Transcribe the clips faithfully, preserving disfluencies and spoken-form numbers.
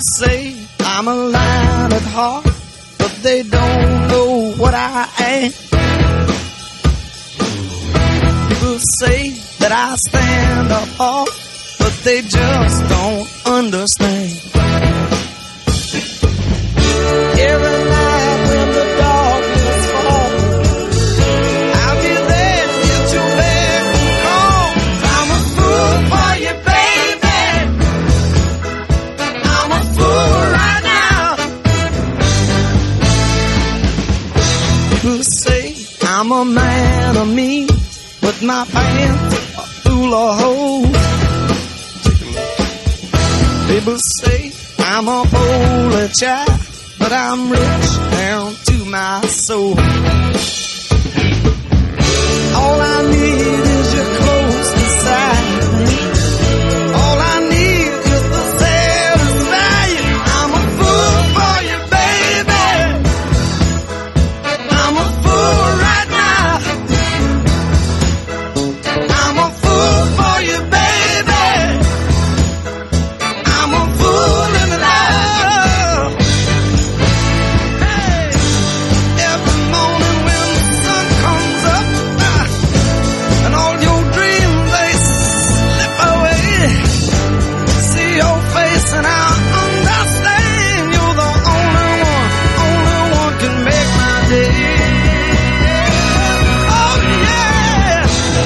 say I'm a lion at heart, but they don't know what I am. People say that I stand apart, but they just don't understand. Every night when the darkness falls, I'll be there till you beg and call. I'm a fool for you, baby. I'm a fool right now. People say I'm a man of means, but my pants are full of holes. People say I'm a polar child, but I'm rich down to my soul. All I need is your close beside me. All I need is to satisfy you. I'm a fool for you, baby. I'm a fool right now. I'm a fool for you, baby. I'm a fool in love. Hey, every morning when the sun comes up, uh, and all your dreams they slip away, see your face and I understand you're the only one, only one can make my day. Oh yeah.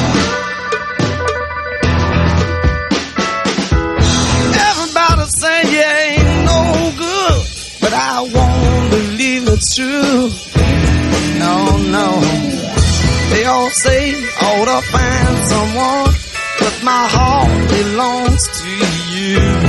Everybody say you ain't no good, but I won't believe it's true. No, no. They all say I ought to find someone, but my heart belongs to you.